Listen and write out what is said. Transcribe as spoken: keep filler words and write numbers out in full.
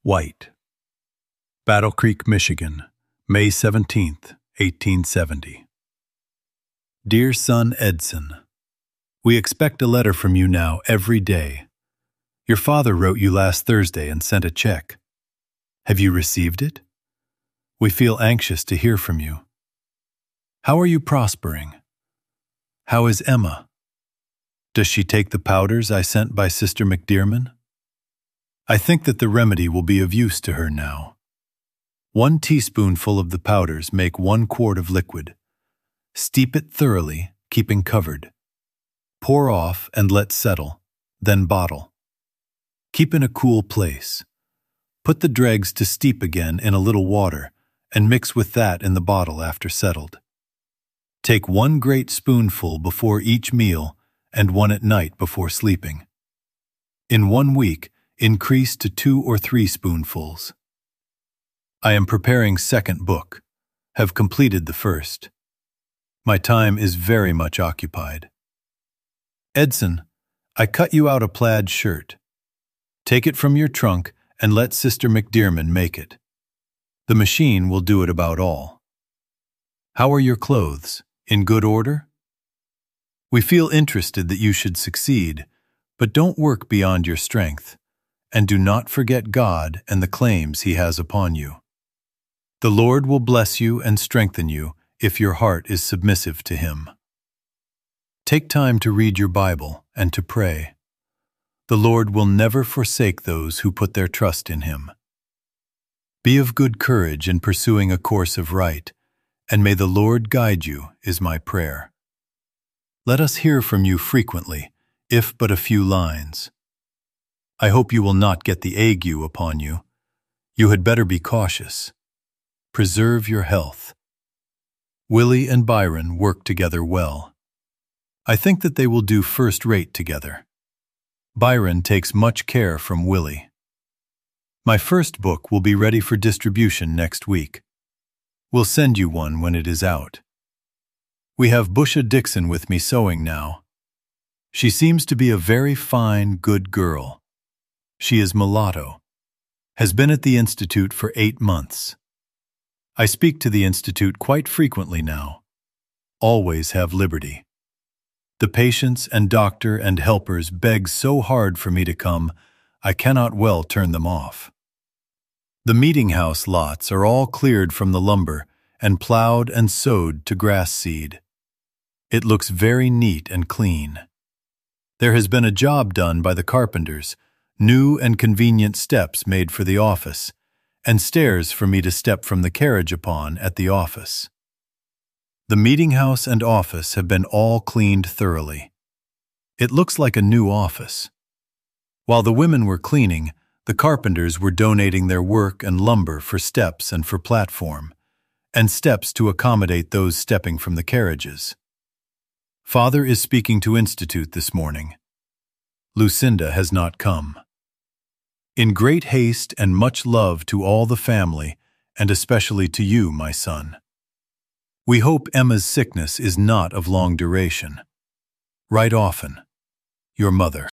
White. Battle Creek, Michigan, May seventeenth, eighteen seventy. Dear son Edson, we expect a letter from you now every day. Your father wrote you last Thursday and sent a check. Have you received it? We feel anxious to hear from you. How are you prospering? How is Emma? Does she take the powders I sent by Sister McDearman? I think that the remedy will be of use to her now. One teaspoonful of the powders make one quart of liquid. Steep it thoroughly, keeping covered. Pour off and let settle, then bottle. Keep in a cool place. Put the dregs to steep again in a little water and mix with that in the bottle after settled. Take one great spoonful before each meal and one at night before sleeping. In one week, increase to two or three spoonfuls. I am preparing second book, have completed the first. My time is very much occupied. Edson, I cut you out a plaid shirt. Take it from your trunk and let Sister McDearman make it. The machine will do it about all. How are your clothes? In good order? We feel interested that you should succeed, but don't work beyond your strength, and do not forget God and the claims He has upon you. The Lord will bless you and strengthen you if your heart is submissive to Him. Take time to read your Bible and to pray. The Lord will never forsake those who put their trust in Him. Be of good courage in pursuing a course of right, and may the Lord guide you, is my prayer. Let us hear from you frequently, if but a few lines. I hope you will not get the ague upon you. You had better be cautious. Preserve your health. Willie and Byron work together well. I think that they will do first-rate together. Byron takes much care from Willie. My first book will be ready for distribution next week. We'll send you one when it is out. We have Busha Dixon with me sewing now. She seems to be a very fine, good girl. She is mulatto. Has been at the Institute for eight months. I speak to the Institute quite frequently now. Always have liberty. The patients and doctor and helpers beg so hard for me to come, I cannot well turn them off. The meeting house lots are all cleared from the lumber and plowed and sowed to grass seed. It looks very neat and clean. There has been a job done by the carpenters, new and convenient steps made for the office, and stairs for me to step from the carriage upon at the office. The meeting house and office have been all cleaned thoroughly. It looks like a new office. While the women were cleaning, the carpenters were donating their work and lumber for steps and for platform, and steps to accommodate those stepping from the carriages. Father is speaking to Institute this morning. Lucinda has not come. In great haste and much love to all the family, and especially to you, my son. We hope Emma's sickness is not of long duration. Write often. Your mother.